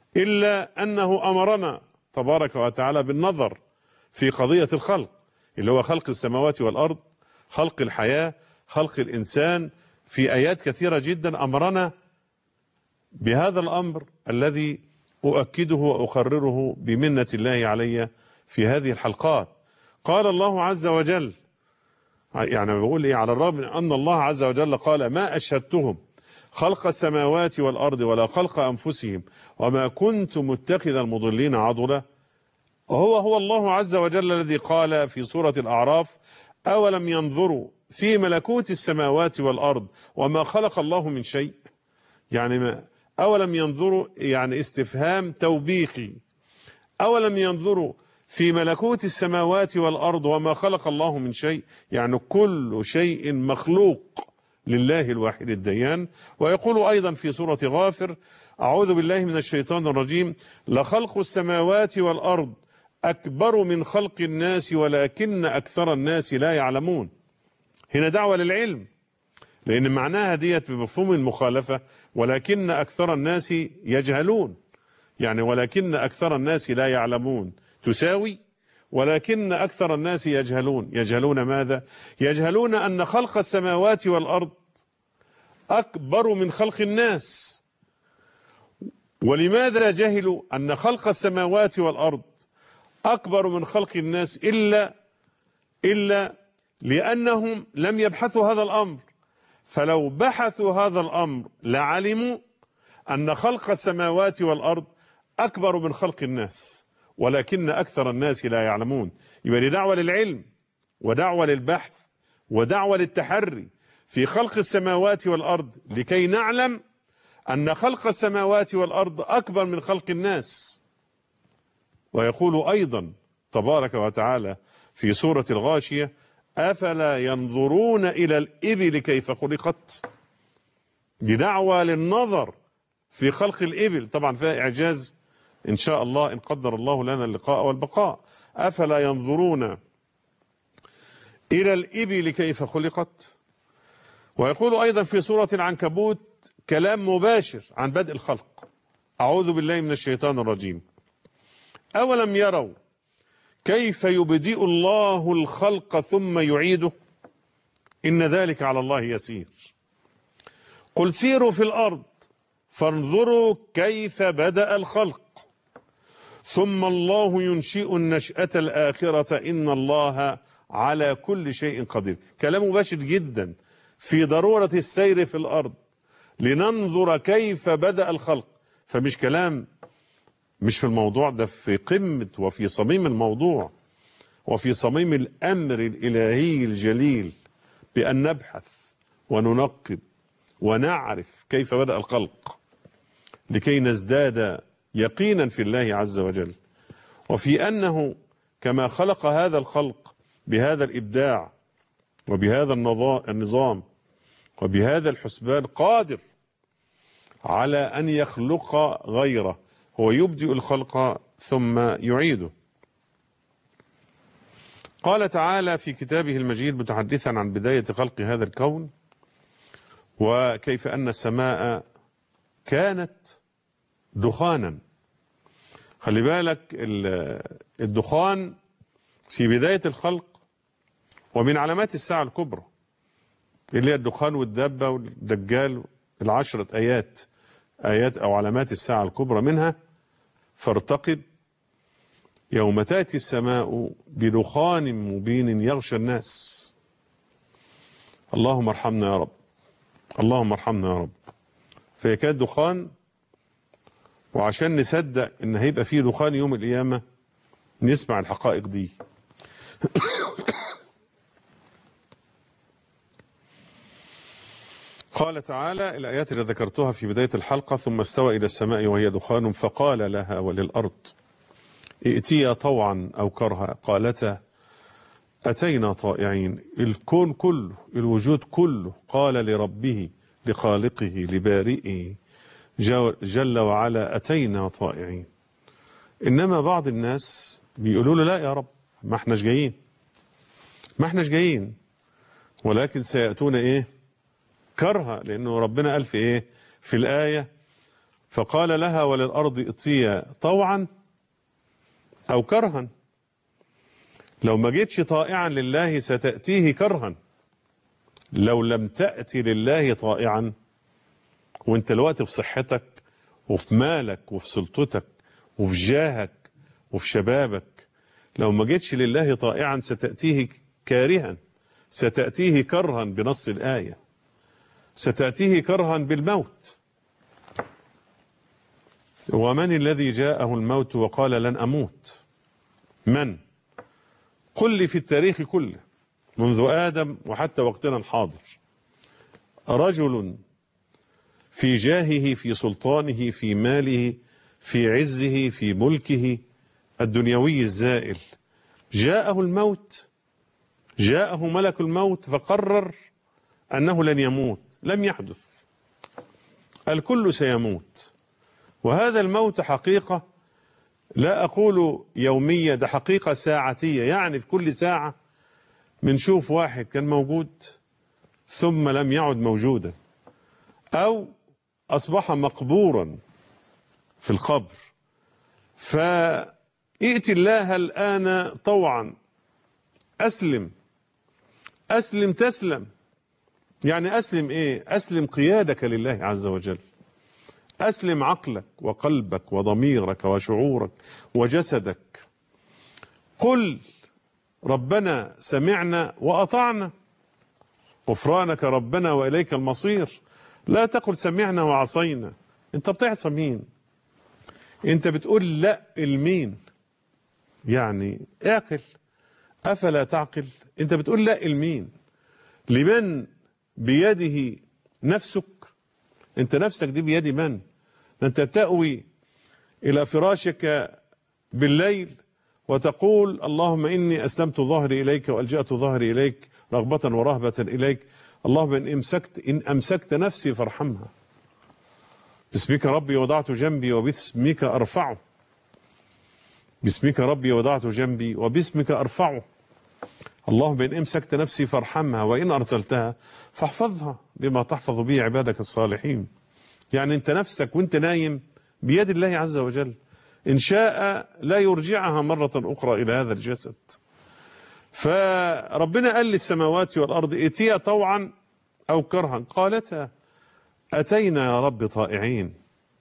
إلا أنه أمرنا تبارك وتعالى بالنظر في قضية الخلق، اللي هو خلق السماوات والأرض، خلق الحياة، خلق الإنسان. في آيات كثيرة جدا أمرنا بهذا الأمر الذي أؤكده وأقرره بمنة الله علي في هذه الحلقات. قال الله عز وجل، يعني بقول إيه، على الرغم من أن الله عز وجل قال: ما أشهدتهم خلق السماوات والأرض ولا خلق أنفسهم وما كنت متخذ المضلين عضدا، هو هو الله عز وجل الذي قال في سورة الأعراف: أولم ينظروا في ملكوت السماوات والأرض وما خلق الله من شيء. يعني ما أولم ينظروا، يعني استفهام توبيخي، أولم ينظروا في ملكوت السماوات والأرض وما خلق الله من شيء، يعني كل شيء مخلوق لله الواحد الديان. ويقول أيضا في سورة غافر: أعوذ بالله من الشيطان الرجيم: لخلق السماوات والأرض أكبر من خلق الناس ولكن أكثر الناس لا يعلمون. هنا دعوة للعلم، لأن معناها ديت بمفهوم المخالفة، ولكن أكثر الناس يجهلون، يعني ولكن أكثر الناس لا يعلمون تساوي ولكن أكثر الناس يجهلون. يجهلون ماذا؟ يجهلون أن خلق السماوات والأرض أكبر من خلق الناس. ولماذا جهلوا أن خلق السماوات والأرض أكبر من خلق الناس؟ إلا إلا لأنهم لم يبحثوا هذا الأمر، فلو بحثوا هذا الأمر لعلموا أن خلق السماوات والأرض أكبر من خلق الناس ولكن أكثر الناس لا يعلمون. يبقى دي دعوة للعلم ودعوة للبحث ودعوة للتحري في خلق السماوات والأرض، لكي نعلم أن خلق السماوات والأرض أكبر من خلق الناس. ويقول أيضا تبارك وتعالى في سورة الغاشية: أفلا ينظرون إلى الإبل كيف خلقت. دي دعوة للنظر في خلق الإبل، طبعا فيها إعجاز إن شاء الله إن قدر الله لنا اللقاء والبقاء. أفلا ينظرون إلى الإبل كيف خلقت. ويقول أيضا في سورة العنكبوت كلام مباشر عن بدء الخلق: أعوذ بالله من الشيطان الرجيم: أولم يروا كيف يبدئ الله الخلق ثم يعيده إن ذلك على الله يسير. قل سيروا في الأرض فانظروا كيف بدأ الخلق ثم الله ينشئ النشأة الآخرة إن الله على كل شيء قدير. كلام مباشر جدا في ضرورة السير في الأرض لننظر كيف بدأ الخلق. فمش كلام مش في الموضوع ده، في قمة وفي صميم الموضوع وفي صميم الأمر الإلهي الجليل بأن نبحث وننقب ونعرف كيف بدأ الخلق لكي نزداد يقينا في الله عز وجل وفي أنه كما خلق هذا الخلق بهذا الإبداع وبهذا النظام وبهذا الحسبان قادر على أن يخلق غيره. هو يبدئ الخلق ثم يعيده. قال تعالى في كتابه المجيد متحدثا عن بداية خلق هذا الكون وكيف أن السماء كانت دخانا. خلي بالك الدخان في بداية الخلق ومن علامات الساعة الكبرى اللي هي الدخان والدابة والدجال، العشرة آيات آيات أو علامات الساعة الكبرى منها فارتقب يوم تأتي السماء بدخان مبين يغشى الناس. اللهم ارحمنا يا رب، اللهم ارحمنا يا رب. فهي كانت دخان، وعشان نصدق ان هيبقى فيه دخان يوم القيامة نسمع الحقائق دي. قال تعالى الآيات اللي ذكرتها في بداية الحلقة: ثم استوى إلى السماء وهي دخان فقال لها وللأرض ائتيا طوعا أو كرها قالتا أتينا طائعين. الكون كله، الوجود كله قال لربه لخالقه لبارئه جل وعلا أتينا طائعين. إنما بعض الناس بيقولوا له لا يا رب، ما احناش جايين، ما احناش جايين، ولكن سيأتون إيه؟ كرها. لأنه ربنا قال في إيه في الآية: فقال لها وللأرض ائتيا طوعا أو كرها. لو ما جيتش طائعا لله ستأتيه كرها. لو لم تأتي لله طائعا وانت الوقت في صحتك وفي مالك وفي سلطتك وفي جاهك وفي شبابك، لو ما جيتش لله طائعا ستأتيه كارها، ستأتيه كرها بنص الآية، ستأتيه كرها بالموت. ومن الذي جاءه الموت وقال لن أموت؟ من؟ قل لي في التاريخ كله منذ آدم وحتى وقتنا الحاضر رجل في جاهه في سلطانه في ماله في عزه في ملكه الدنيوي الزائل جاءه الموت، جاءه ملك الموت فقرر أنه لن يموت. لم يحدث، الكل سيموت. وهذا الموت حقيقة لا أقول يومية، ده حقيقة ساعتية. يعني في كل ساعة بنشوف واحد كان موجود ثم لم يعد موجودا، أو أصبح مقبورا في القبر. فائت الله الآن طوعا، أسلم أسلم تسلم. يعني أسلم إيه؟ أسلم قيادك لله عز وجل، أسلم عقلك وقلبك وضميرك وشعورك وجسدك. قل ربنا سمعنا وأطعنا، غفرانك ربنا وإليك المصير. لا تقل سمعنا وعصينا. انت بتعصى مين؟ انت بتقول لا المين؟ يعني اعقل، أفلا تعقل؟ انت بتقول لا المين؟ لمن بيده نفسك؟ انت نفسك دي بيد من؟ انت تأوي إلى فراشك بالليل وتقول اللهم إني أسلمت ظهري إليك وألجأت ظهري إليك رغبة ورهبة إليك، اللهم إن أمسكت إن أمسكت نفسي فارحمها، باسمك ربي وضعت جنبي وباسمك أرفعه، باسمك ربي وضعت جنبي وباسمك أرفعه، اللهم إن أمسكت نفسي فارحمها وإن أرسلتها فاحفظها بما تحفظ به عبادك الصالحين. يعني أنت نفسك وأنت نايم بيد الله عز وجل، إن شاء لا يرجعها مرة أخرى إلى هذا الجسد. فربنا قال للسماوات والأرض ائتيا طوعا أو كرها قالتا. أتينا يا رب طائعين.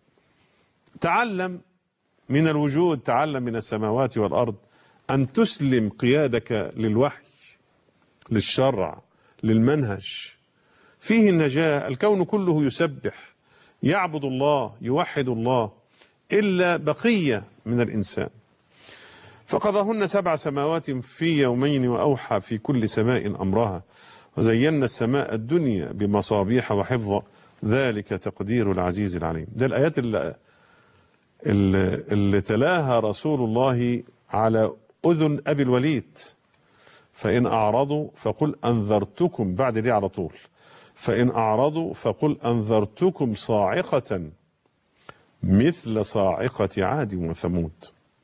تعلم من الوجود، تعلم من السماوات والأرض أن تسلم قيادك للوحي، للشرع، للمنهج، فيه النجاة. الكون كله يسبح، يعبد الله، يوحد الله، إلا بقية من الإنسان. فقضاهن سبع سماوات في يومين وأوحى في كل سماء أمرها وزينا السماء الدنيا بمصابيح وحفظا ذلك تقدير العزيز العليم. ده الآيات اللي, اللي, اللي تلاها رسول الله على أذن أبي الوليد. فإن أعرضوا فقل أنذرتكم، بعد دي على طول، فإن أعرضوا فقل أنذرتكم صاعقة مثل صاعقة عاد وثمود.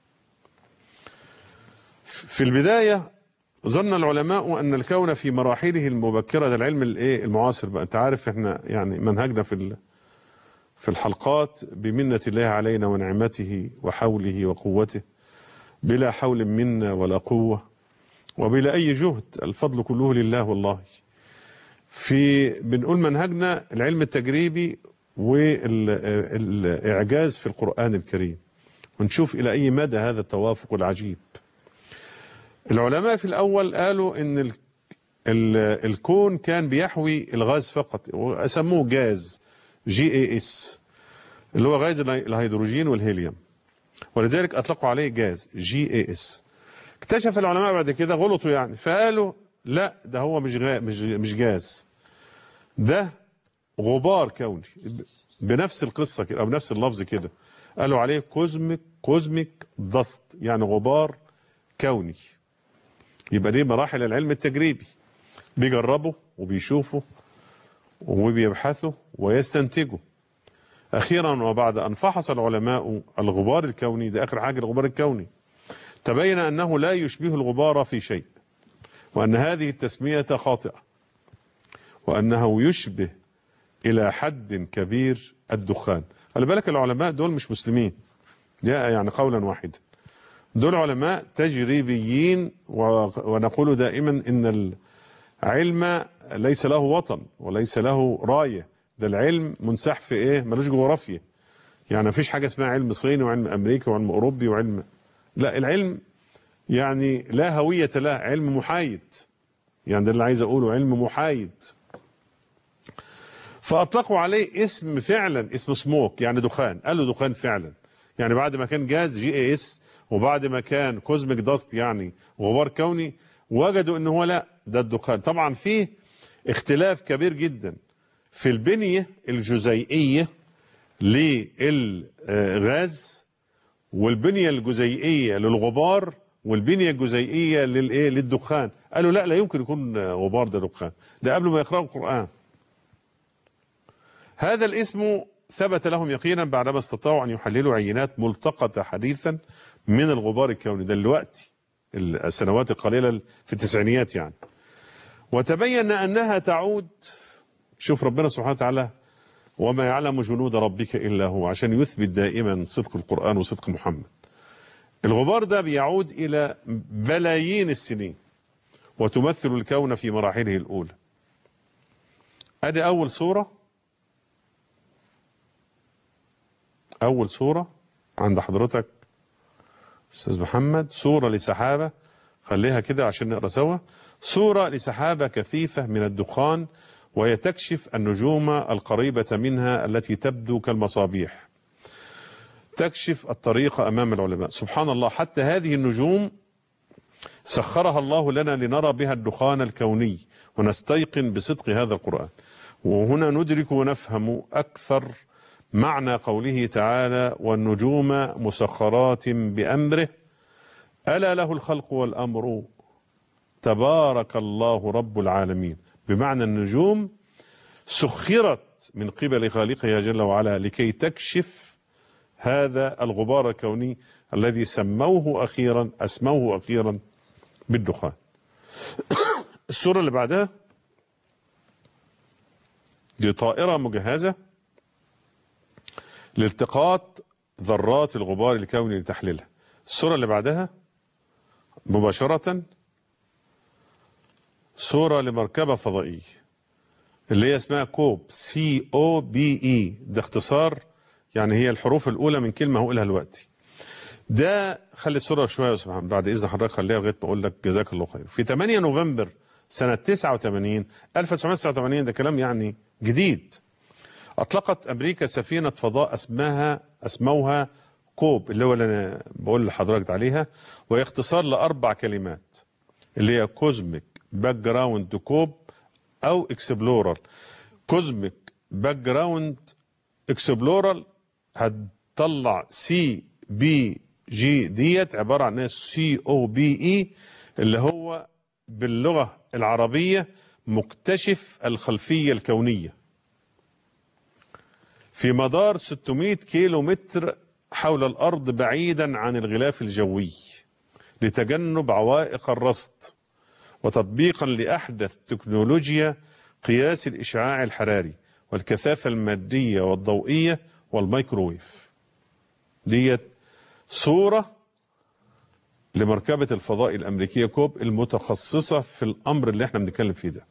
في البداية ظن العلماء أن الكون في مراحله المبكرة، ده العلم الايه المعاصر بقى، أنت عارف احنا يعني منهجنا في في الحلقات بمنة الله علينا ونعمته وحوله وقوته، بلا حول منا ولا قوة وبلا أي جهد، الفضل كله لله والله. في بنقول منهجنا العلم التجريبي والإعجاز في القرآن الكريم، ونشوف إلى أي مدى هذا التوافق العجيب. العلماء في الأول قالوا إن ال ال الكون كان بيحوي الغاز فقط، وسموه جاز جي اي اس، اللي هو غاز الهيدروجين والهيليوم، ولذلك أطلقوا عليه جاز جي اي اس. اكتشف العلماء بعد كده غلطوا يعني، فقالوا لا، ده هو مش غاز، مش مش جاز، ده غبار كوني، بنفس القصة كده أو بنفس اللفظ كده، قالوا عليه كوزميك كوزميك دست، يعني غبار كوني. يبقى دي مراحل العلم التجريبي، بيجربوا وبيشوفوا وبيبحثوا ويستنتجوا. أخيرا وبعد أن فحص العلماء الغبار الكوني، ده آخر حاجة الغبار الكوني، تبين أنه لا يشبه الغبار في شيء، وأن هذه التسمية خاطئة، وأنه يشبه إلى حد كبير الدخان. خلي بالك العلماء دول مش مسلمين، ده يعني قولا واحدا، دول علماء تجريبيين، ونقول دائما إن العلم ليس له وطن وليس له راية، ده العلم منسح في إيه؟ ملوش جغرافيا، يعني مفيش حاجة اسمها علم صيني وعلم أمريكي وعلم أوروبي وعلم، لا، العلم يعني لا هوية له، علم محايد، يعني ده اللي عايز أقوله، علم محايد. فأطلقوا عليه اسم فعلا، اسمه سموك، يعني دخان، قالوا دخان فعلا، يعني بعد ما كان جاز جي اي اس وبعد ما كان كوزميك داست يعني غبار كوني، وجدوا ان هو لا، ده الدخان. طبعا فيه اختلاف كبير جدا في البنية الجزيئية للغاز والبنية الجزيئية للغبار والبنية الجزيئية للايه للدخان. قالوا لا، لا يمكن يكون غبار ده دخان، ده قبل ما يقرأوا القرآن. هذا الاسم ثبت لهم يقينا بعدما استطاعوا أن يحللوا عينات ملتقطة حديثا من الغبار الكوني، ده دلوقتي السنوات القليلة في التسعينيات يعني، وتبين أنها تعود، شوف ربنا سبحانه وتعالى وما يعلم جنود ربك إلا هو، عشان يثبت دائما صدق القرآن وصدق محمد. الغبار ده بيعود إلى بلايين السنين، وتمثل الكون في مراحله الأولى. أدي أول صورة، أول صورة عند حضرتك أستاذ محمد، صورة لسحابة، خليها كده عشان نقرأ سوا. صورة لسحابة كثيفة من الدخان، وهي تكشف النجوم القريبة منها التي تبدو كالمصابيح، تكشف الطريق أمام العلماء. سبحان الله، حتى هذه النجوم سخرها الله لنا لنرى بها الدخان الكوني ونستيقن بصدق هذا القرآن. وهنا ندرك ونفهم أكثر معنى قوله تعالى والنجوم مسخرات بأمره ألا له الخلق والأمر تبارك الله رب العالمين، بمعنى النجوم سخرت من قبل خالقها جل وعلا لكي تكشف هذا الغبار الكوني الذي سموه أخيرا أسموه أخيرا بالدخان. السورة اللي بعدها دي طائرة مجهزة لالتقاط ذرات الغبار الكوني لتحليلها. السورة اللي بعدها مباشرة سورة لمركبة فضائية، اللي هي اسمها كوب، سي او بي اي، ده اختصار، يعني هي الحروف الاولى من كلمه هقولها دلوقتي. ده خلي الصوره شويه يا سبحان، بعد اذن حضرتك خليها لغايه ما اقول لك جزاك الله خير. في ثمانية نوفمبر سنه تسعة وثمانين ألف وتسعمائة وتسعة وثمانين، ده كلام يعني جديد، اطلقت امريكا سفينه فضاء اسمها اسموها كوب، اللي هو اللي انا بقول لحضرتك عليها، وهي اختصار لاربع كلمات اللي هي كوزميك باك جراوند كوب او اكسبلورر. كوزميك باك جراوند اكسبلورر هتطلع سي بي جي، ديت عباره عن سي او بي اي، اللي هو باللغه العربيه مكتشف الخلفيه الكونيه، في مدار ستمائة كيلو متر حول الارض بعيدا عن الغلاف الجوي، لتجنب عوائق الرصد وتطبيقا لاحدث تكنولوجيا قياس الاشعاع الحراري والكثافه الماديه والضوئيه والميكروويف. ديت صوره لمركبه الفضاء الامريكيه كوب المتخصصه في الامر اللي احنا بنتكلم فيه ده.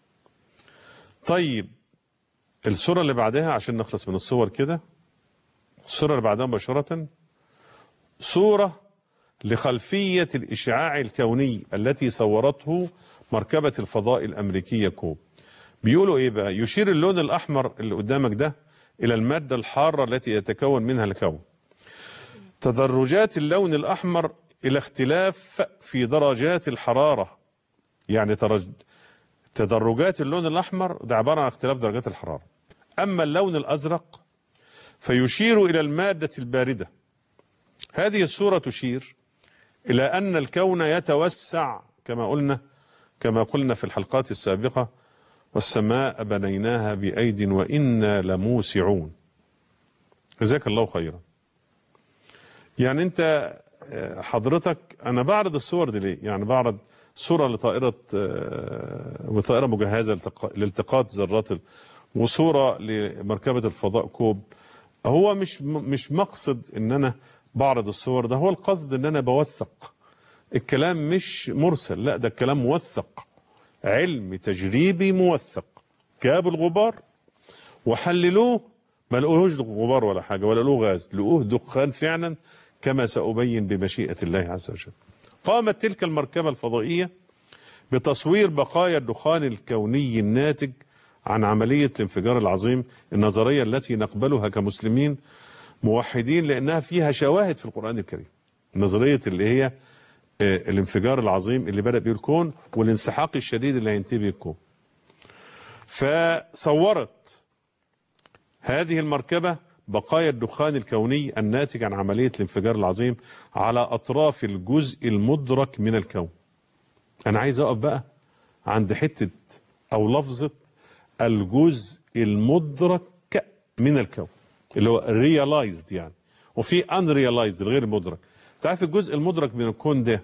طيب الصوره اللي بعدها عشان نخلص من الصور كده، الصوره اللي بعدها مباشره صوره لخلفيه الاشعاع الكوني التي صورته مركبه الفضاء الامريكيه كوب. بيقولوا ايه بقى؟ يشير اللون الاحمر اللي قدامك ده الى الماده الحاره التي يتكون منها الكون. تدرجات اللون الاحمر الى اختلاف في درجات الحراره، يعني تدرجات اللون الاحمر ده عباره عن اختلاف درجات الحراره. اما اللون الازرق فيشير الى الماده البارده. هذه الصوره تشير الى ان الكون يتوسع كما قلنا كما قلنا في الحلقات السابقه: والسماء بنيناها بأيد وإنا لموسعون. جزاك الله خيرا. يعني انت حضرتك، انا بعرض الصور دي ليه؟ يعني بعرض صورة لطائرة وطائرة مجهزة لالتقاط ذرات، وصورة لمركبة الفضاء كوب. هو مش مش مقصد ان انا بعرض الصور، ده هو القصد ان انا بوثق الكلام، مش مرسل، لا ده الكلام موثق، علم تجريبي موثق. جابوا الغبار وحللوه، ما لقوهوش غبار ولا حاجه ولا لقوه غاز، لقوه دخان فعلا كما سأبين بمشيئة الله عز وجل. قامت تلك المركبة الفضائية بتصوير بقايا الدخان الكوني الناتج عن عملية الانفجار العظيم، النظرية التي نقبلها كمسلمين موحدين لأنها فيها شواهد في القرآن الكريم. نظرية اللي هي الانفجار العظيم اللي بدأ به الكون والانسحاق الشديد اللي هينتهي به الكون. فصورت هذه المركبة بقايا الدخان الكوني الناتج عن عملية الانفجار العظيم على أطراف الجزء المدرك من الكون. أنا عايز أقف بقى عند حتة أو لفظة الجزء المدرك من الكون، اللي هو realized يعني، وفي unrealized الغير مدرك. تعرف الجزء المدرك من الكون ده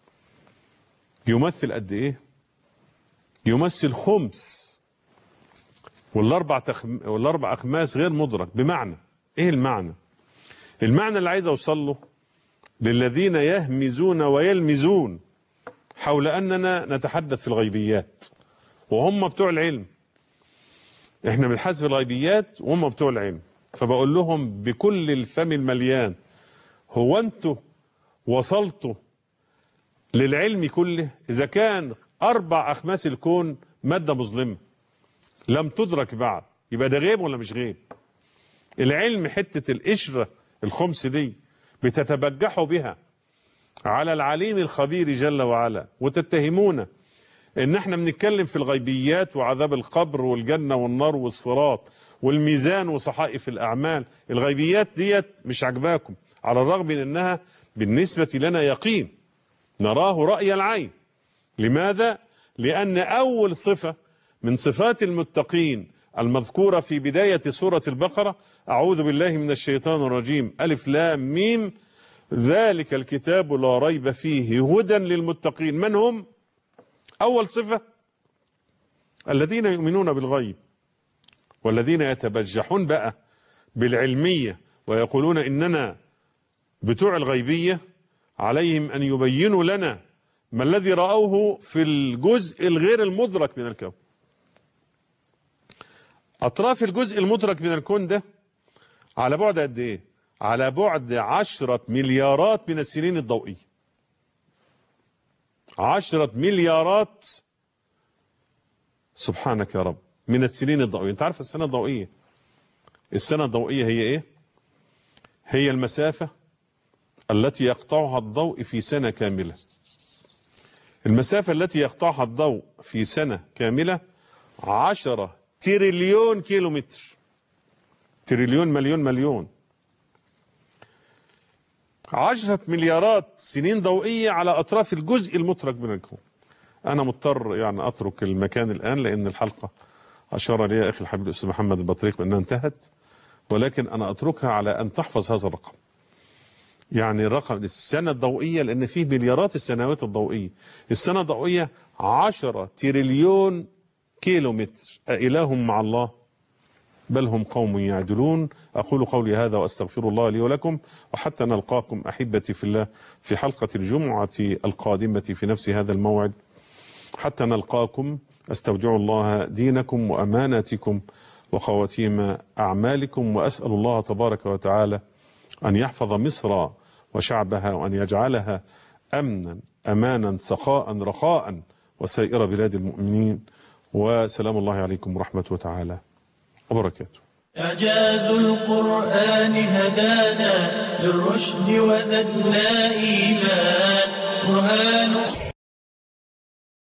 يمثل قد ايه؟ يمثل خمس، والاربع تخم... والاربع اخماس غير مدرك. بمعنى ايه المعنى؟ المعنى اللي عايز اوصل له للذين يهمزون ويلمزون حول اننا نتحدث في الغيبيات وهم بتوع العلم. احنا بنتحدث في الغيبيات وهم بتوع العلم، فبقول لهم بكل الفم المليان: هو انتوا وصلتوا للعلم كله؟ إذا كان أربع أخماس الكون مادة مظلمة لم تدرك بعد، يبقى ده غيب ولا مش غيب؟ العلم حتة القشرة الخمس دي بتتبجحوا بها على العليم الخبير جل وعلا، وتتهمونا إن احنا بنتكلم في الغيبيات وعذاب القبر والجنة والنار والصراط والميزان وصحائف الأعمال. الغيبيات ديت مش عجباكم، على الرغم من أنها بالنسبة لنا يقين نراه رأي العين. لماذا؟ لأن أول صفة من صفات المتقين المذكورة في بداية سورة البقرة: أعوذ بالله من الشيطان الرجيم، ألف لام ميم، ذلك الكتاب لا ريب فيه هدى للمتقين. من هم؟ أول صفة: الذين يؤمنون بالغيب، والذين يتبجحون بقى بالعلمية ويقولون إننا بتوع الغيبية، عليهم أن يبينوا لنا ما الذي رأوه في الجزء الغير المدرك من الكون. أطراف الجزء المدرك من الكون ده على بعد قد إيه؟ على بعد عشرة مليارات من السنين الضوئية. عشرة مليارات سبحانك يا رب من السنين الضوئية. أنت عارف السنة الضوئية، السنة الضوئية هي إيه؟ هي المسافة التي يقطعها الضوء في سنة كاملة. المسافة التي يقطعها الضوء في سنة كاملة عشرة تريليون كيلومتر. تريليون مليون مليون. عشرة مليارات سنين ضوئية على أطراف الجزء المترك من الكون. أنا مضطر يعني أترك المكان الآن لأن الحلقة أشار لي أخي الحبيب الأستاذ محمد البطريق بأنها انتهت، ولكن أنا أتركها على أن تحفظ هذا الرقم. يعني رقم السنة الضوئية، لأن فيه مليارات السنوات الضوئية. السنة الضوئية عشرة تريليون كيلومتر. أإله مع الله؟ بل هم قوم يعدلون. أقول قولي هذا وأستغفر الله لي ولكم، وحتى نلقاكم أحبتي في الله في حلقة الجمعة القادمة في نفس هذا الموعد. حتى نلقاكم أستودع الله دينكم وأماناتكم وخواتيم أعمالكم، وأسأل الله تبارك وتعالى أن يحفظ مصر وشعبها، وأن يجعلها أمنا أمانا سخاء رخاء وسائر بلاد المؤمنين. وسلام الله عليكم ورحمة تعالى وبركاته.
إعجاز القرآن هدانا للرشد وزدنا إيمان برهان